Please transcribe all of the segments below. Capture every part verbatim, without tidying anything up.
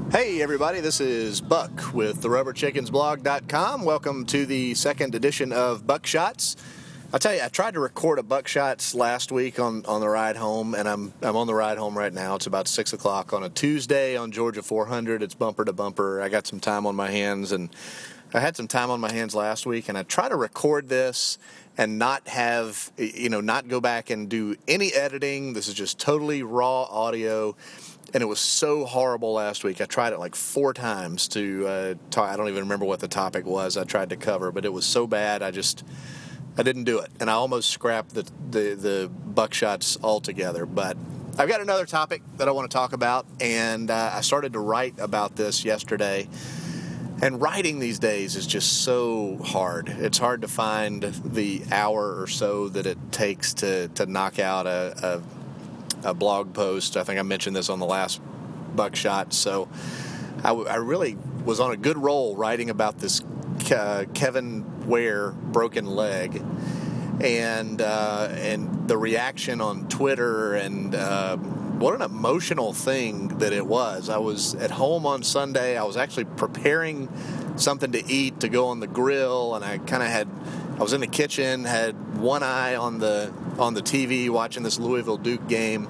Hey everybody, this is Buck with the rubber chickens blog dot com. Welcome to the second edition of Buckshots. I'll tell you, I tried to record a Buckshots last week on, on the ride home, and I'm I'm on the ride home right now. It's about six o'clock on a Tuesday on Georgia four hundred. It's bumper to bumper. I got some time on my hands, and I had some time on my hands last week, and I tried to record this and not have, you know, not go back and do any editing. This is just totally raw audio. And it was so horrible last week. I tried it like four times to uh, talk. I don't even remember what the topic was I tried to cover, but it was so bad I just, I didn't do it. And I almost scrapped the, the, the Buckshots altogether. But I've got another topic that I want to talk about, and uh, I started to write about this yesterday. And writing these days is just so hard. It's hard to find the hour or so that it takes to, to knock out a, a a blog post. I think I mentioned this on the last Buckshot. So I, w- I really was on a good roll writing about this Ke- Kevin Ware broken leg and uh, and the reaction on Twitter, and uh, what an emotional thing that it was. I was at home on Sunday. I was actually preparing something to eat to go on the grill, and I kind of had I was in the kitchen, had one eye on the on the T V watching this Louisville Duke game,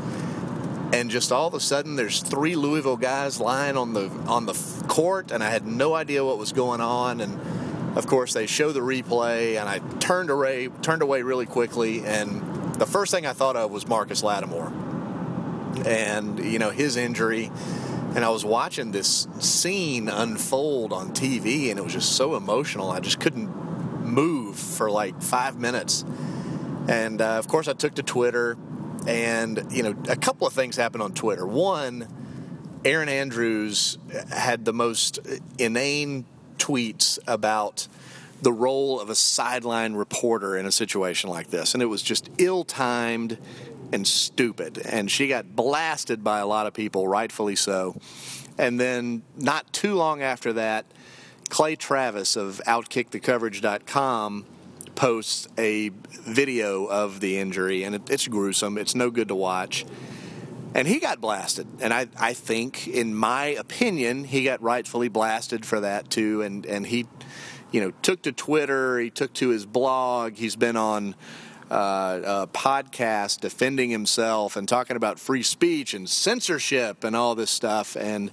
and just all of a sudden there's three Louisville guys lying on the on the court, and I had no idea what was going on. And of course they show the replay, and I turned away turned away really quickly, and the first thing I thought of was Marcus Lattimore and you know his injury. And I was watching this scene unfold on T V, and it was just so emotional. I just couldn't move for like five minutes. And, uh, of course, I took to Twitter, and, you know, a couple of things happened on Twitter. One, Aaron Andrews had the most inane tweets about the role of a sideline reporter in a situation like this. And it was just ill-timed and stupid. And she got blasted by a lot of people, rightfully so. And then not too long after that, Clay Travis of outkick the coverage dot com posts a video of the injury, and it, it's gruesome. It's no good to watch. And he got blasted. And I, I think, in my opinion, he got rightfully blasted for that too. And, and he, you know, took to Twitter. He took to his blog. He's been on uh, a podcast defending himself and talking about free speech and censorship and all this stuff. And,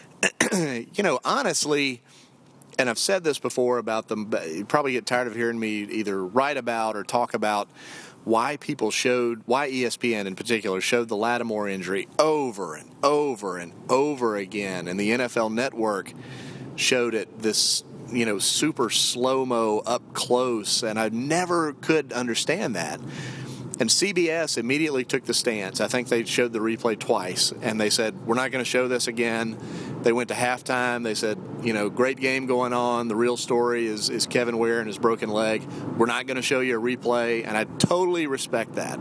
you know, honestly, and I've said this before about them, but you probably get tired of hearing me either write about or talk about why people showed, why E S P N in particular showed the Lattimore injury over and over and over again. And the N F L Network showed it this, you know, super slow-mo up close. And I never could understand that. And C B S immediately took the stance. I think they showed the replay twice, and they said, we're not going to show this again. They went to halftime. They said, you know, great game going on. The real story is, is Kevin Ware and his broken leg. We're not going to show you a replay, and I totally respect that.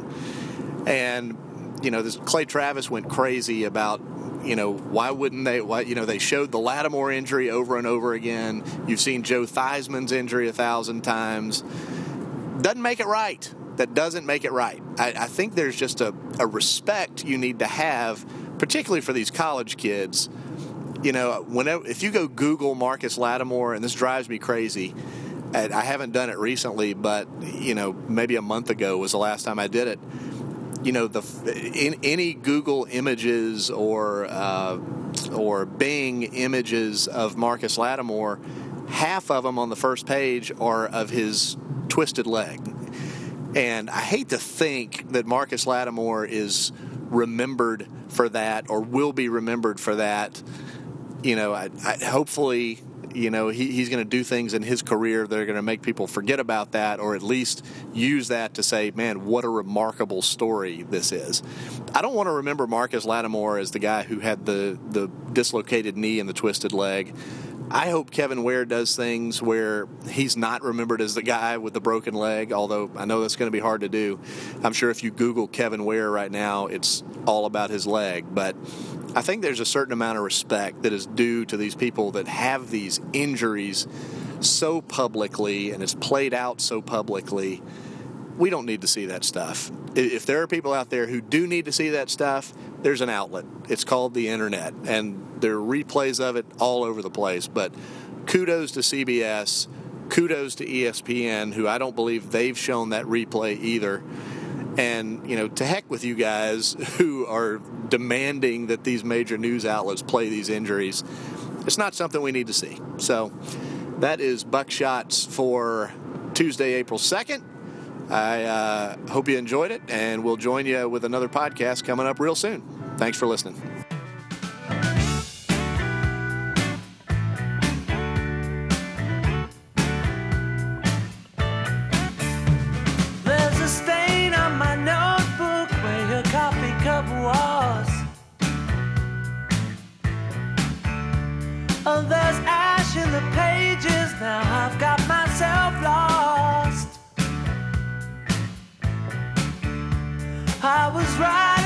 And, you know, this Clay Travis went crazy about, you know, why wouldn't they, why, you know, they showed the Lattimore injury over and over again. You've seen Joe Theismann's injury a thousand times. Doesn't make it right. That doesn't make it right. I, I think there's just a, a respect you need to have, particularly for these college kids. You know, whenever if you go Google Marcus Lattimore, and this drives me crazy, and I haven't done it recently, but, you know, maybe a month ago was the last time I did it. You know, the in any Google images or uh, or Bing images of Marcus Lattimore, half of them on the first page are of his twisted leg. And I hate to think that Marcus Lattimore is remembered for that or will be remembered for that. You know, I, I, hopefully, you know, he, he's going to do things in his career that are going to make people forget about that, or at least use that to say, man, what a remarkable story this is. I don't want to remember Marcus Lattimore as the guy who had the, the dislocated knee and the twisted leg. I hope Kevin Ware does things where he's not remembered as the guy with the broken leg, although I know that's going to be hard to do. I'm sure if you Google Kevin Ware right now, it's all about his leg. But I think there's a certain amount of respect that is due to these people that have these injuries so publicly, and it's played out so publicly, we don't need to see that stuff. If there are people out there who do need to see that stuff, there's an outlet. It's called the internet, and there are replays of it all over the place. But kudos to C B S, kudos to E S P N, who I don't believe they've shown that replay either. And, you know, to heck with you guys who are demanding that these major news outlets play these injuries. It's not something we need to see. So that is Buckshots for Tuesday, April second. I uh, hope you enjoyed it, and we'll join you with another podcast coming up real soon. Thanks for listening. There's a stain on my notebook where your coffee cup was. Oh, there's ash in the pages, now I've got myself lost. I was right.